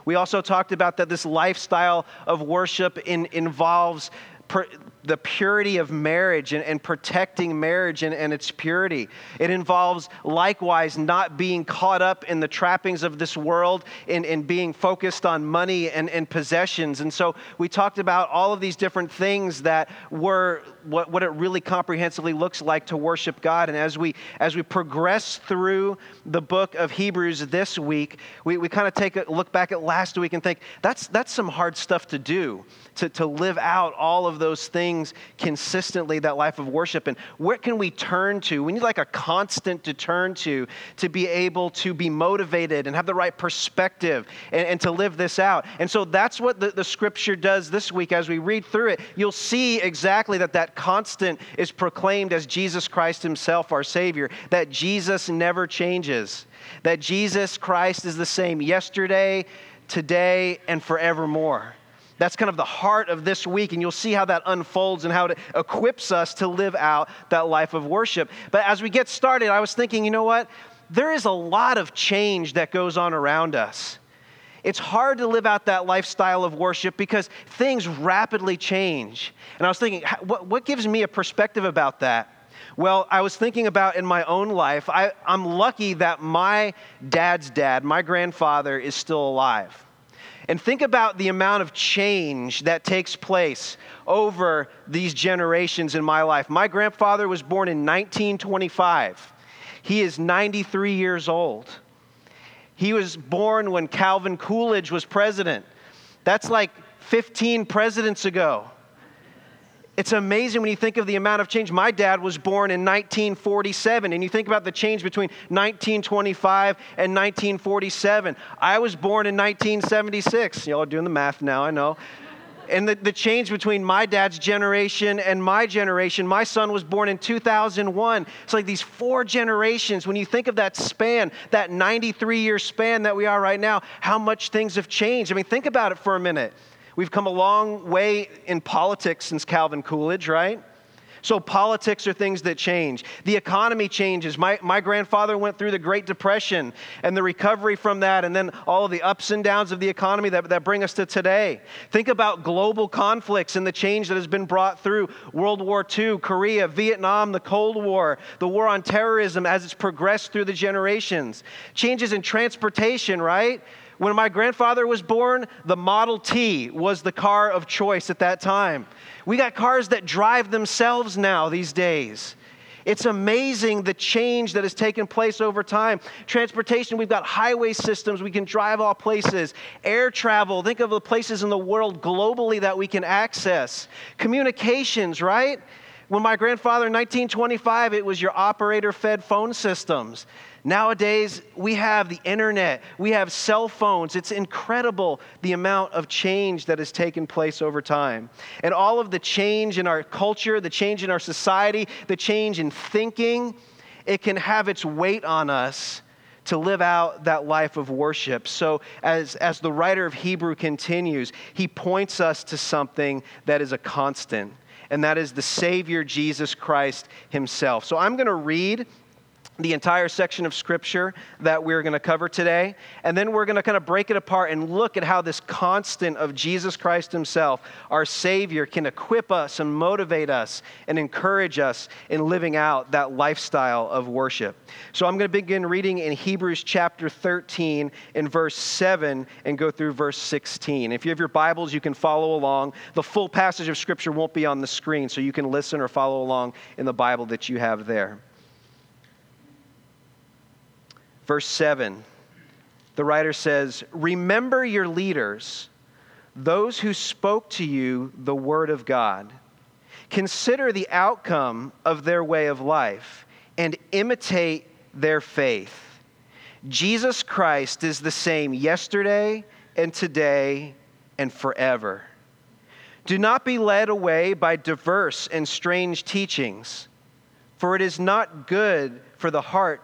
We also talked about that this lifestyle of worship involves the purity of marriage and protecting marriage and its purity. It involves likewise not being caught up in the trappings of this world and being focused on money and possessions. And so we talked about all of these different things that were what it really comprehensively looks like to worship God. And as we progress through the book of Hebrews this week, we kind of take a look back at last week and think, that's some hard stuff to do, to live out all of those things consistently, that life of worship. And where can we turn to? We need like a constant to turn to be able to be motivated and have the right perspective and to live this out. And so that's what the scripture does this week. As we read through it, you'll see exactly that constant is proclaimed as Jesus Christ himself, our Savior, that Jesus never changes, that Jesus Christ is the same yesterday, today, and forevermore. That's kind of the heart of this week, and you'll see how that unfolds and how it equips us to live out that life of worship. But as we get started, I was thinking, you know what? There is a lot of change that goes on around us. It's hard to live out that lifestyle of worship because things rapidly change. And I was thinking, what gives me a perspective about that? Well, I was thinking about in my own life, I'm lucky that my dad's dad, my grandfather, is still alive. And think about the amount of change that takes place over these generations in my life. My grandfather was born in 1925. He is 93 years old. He was born when Calvin Coolidge was president. That's like 15 presidents ago. It's amazing when you think of the amount of change. My dad was born in 1947, and you think about the change between 1925 and 1947. I was born in 1976. Y'all are doing the math now, I know. And the change between my dad's generation and my generation, my son was born in 2001. It's like these 4 generations. When you think of that span, that 93-year span that we are right now, how much things have changed. I mean, think about it for a minute. We've come a long way in politics since Calvin Coolidge, right? So politics are things that change. The economy changes. My grandfather went through the Great Depression and the recovery from that, and then all of the ups and downs of the economy that bring us to today. Think about global conflicts and the change that has been brought through World War II, Korea, Vietnam, the Cold War, the war on terrorism as it's progressed through the generations. Changes in transportation, right? When my grandfather was born, the Model T was the car of choice at that time. We got cars that drive themselves now these days. It's amazing the change that has taken place over time. Transportation, we've got highway systems. We can drive all places. Air travel, think of the places in the world globally that we can access. Communications, right? When my grandfather in 1925, it was your operator-fed phone systems. Nowadays, we have the internet, we have cell phones. It's incredible the amount of change that has taken place over time. And all of the change in our culture, the change in our society, the change in thinking, it can have its weight on us to live out that life of worship. So as the writer of Hebrew continues, he points us to something that is a constant, and that is the Savior Jesus Christ himself. So I'm going to read the entire section of Scripture that we're going to cover today. And then we're going to kind of break it apart and look at how this constant of Jesus Christ himself, our Savior, can equip us and motivate us and encourage us in living out that lifestyle of worship. So I'm going to begin reading in Hebrews chapter 13 in verse 7 and go through verse 16. If you have your Bibles, you can follow along. The full passage of Scripture won't be on the screen, so you can listen or follow along in the Bible that you have there. Verse 7, the writer says, "Remember your leaders, those who spoke to you the word of God. Consider the outcome of their way of life and imitate their faith. Jesus Christ is the same yesterday and today and forever. Do not be led away by diverse and strange teachings, for it is good for the heart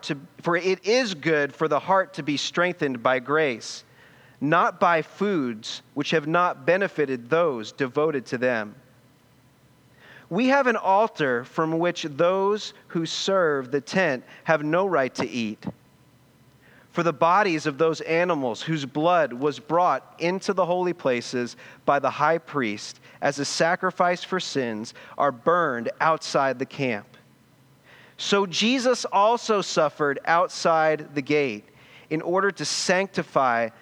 to be strengthened by grace, not by foods which have not benefited those devoted to them. We have an altar from which those who serve the tent have no right to eat. For the bodies of those animals whose blood was brought into the holy places by the high priest as a sacrifice for sins are burned outside the camp. So Jesus also suffered outside the gate in order to sanctify